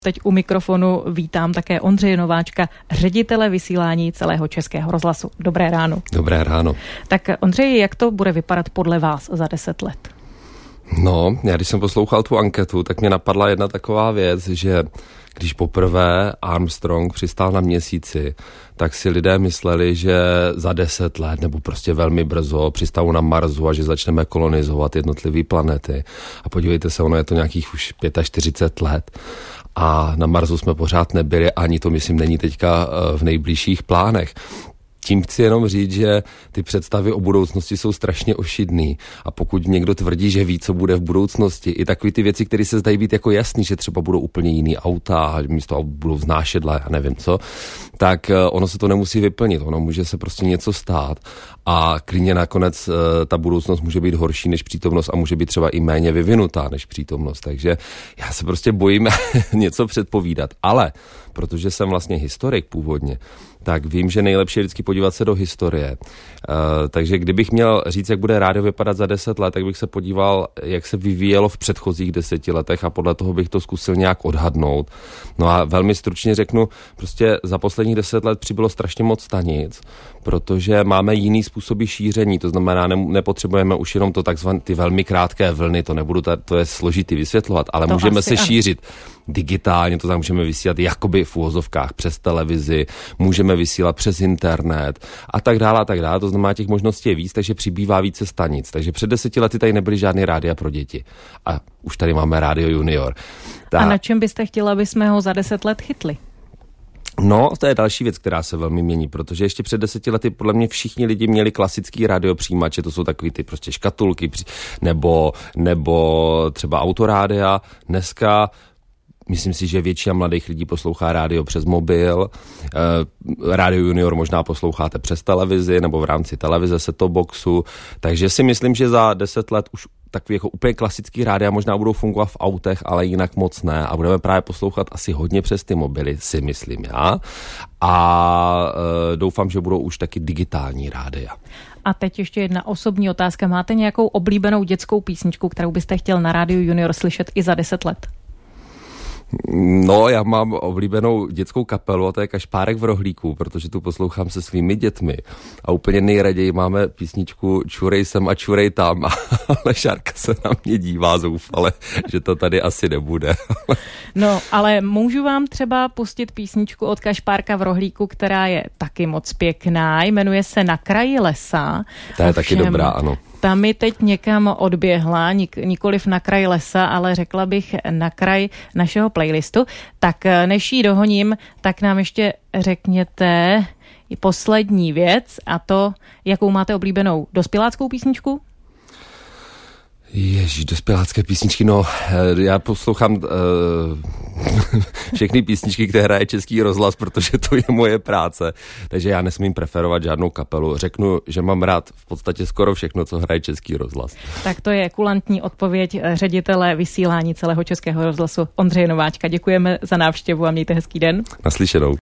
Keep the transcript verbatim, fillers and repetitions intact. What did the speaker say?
Teď u mikrofonu vítám také Ondřeje Nováčka, ředitele vysílání celého Českého rozhlasu. Dobré ráno. Dobré ráno. Tak Ondřeji, jak to bude vypadat podle vás za deset let? No, já když jsem poslouchal tu anketu, tak mě napadla jedna taková věc, že když poprvé Armstrong přistál na Měsíci, tak si lidé mysleli, že za deset let nebo prostě velmi brzo přistanou na Marsu a že začneme kolonizovat jednotlivé planety. A podívejte se, ono je to nějakých už čtyřicet pět let. A na Marsu jsme pořád nebyli, ani to myslím není teďka v nejbližších plánech. Tím chci jenom říct, že ty představy o budoucnosti jsou strašně ošidný a pokud někdo tvrdí, že ví, co bude v budoucnosti, i takové ty věci, které se zdají být jako jasný, že třeba budou úplně jiný auta, místo aut budou vznášedla, já nevím co, tak ono se to nemusí vyplnit, ono může se prostě něco stát a klidně nakonec ta budoucnost může být horší než přítomnost a může být třeba i méně vyvinutá než přítomnost, takže já se prostě bojím něco předpovídat, ale protože jsem vlastně historik původně, tak vím, že nejlepší je vždycky podívat se do historie. Uh, takže kdybych měl říct, jak bude rádio vypadat za deset let, tak bych se podíval, jak se vyvíjelo v předchozích deseti letech a podle toho bych to zkusil nějak odhadnout. No a velmi stručně řeknu, prostě za posledních deset let přibylo strašně moc stanic, protože máme jiný způsoby šíření, to znamená, ne, nepotřebujeme už jenom to takzvané ty velmi krátké vlny, to nebudu, ta, to je složitý vysvětlovat, ale to můžeme se ano. šířit digitálně, to tam můžeme vysílat jakoby v uvozovkách přes televizi, můžeme vysílat přes internet a tak dále a tak dále. To znamená, těch možností je víc, takže přibývá více stanic. Takže před deseti lety tady nebyly žádné rádia pro děti. A už tady máme Rádio Junior. Ta... A na čem byste chtěla, aby jsme ho za deset let chytli? No, to je další věc, která se velmi mění, protože ještě před deseti lety podle mě všichni lidi měli klasický radiopřijímače, to jsou takový ty prostě škatulky nebo, nebo třeba autorádia. Dneska myslím si, že většina mladých lidí poslouchá rádio přes mobil. E, Rádio Junior možná posloucháte přes televizi nebo v rámci televize set-top boxu. Takže si myslím, že za deset let už takový jako úplně klasický rádia možná budou fungovat v autech, ale jinak moc ne. A budeme právě poslouchat asi hodně přes ty mobily, si myslím já. A e, doufám, že budou už taky digitální rádia. A teď ještě jedna osobní otázka. Máte nějakou oblíbenou dětskou písničku, kterou byste chtěl na Rádiu Junior slyšet i za deset let? No, já mám oblíbenou dětskou kapelu a to je Kašpárek v rohlíku, protože tu poslouchám se svými dětmi a úplně nejraději máme písničku Čurej sem a čurej tam, ale Šárka se na mě dívá zoufale, že to tady asi nebude. No, ale můžu vám třeba pustit písničku od Kašpárka v rohlíku, která je taky moc pěkná, jmenuje se Na kraji lesa. Ta je taky dobrá, ano. Ta mi teď někam odběhla, nik, nikoliv na kraj lesa, ale řekla bych na kraj našeho playlistu. Tak než ji dohoním, tak nám ještě řekněte poslední věc a to, jakou máte oblíbenou dospěláckou písničku? Ježíš, dospělácké písničky, no já poslouchám uh, všechny písničky, které hraje Český rozhlas, protože to je moje práce, takže já nesmím preferovat žádnou kapelu. Řeknu, že mám rád v podstatě skoro všechno, co hraje Český rozhlas. Tak to je kulantní odpověď ředitele vysílání celého Českého rozhlasu Ondřeje Nováčka. Děkujeme za návštěvu a mějte hezký den. Naslyšenou.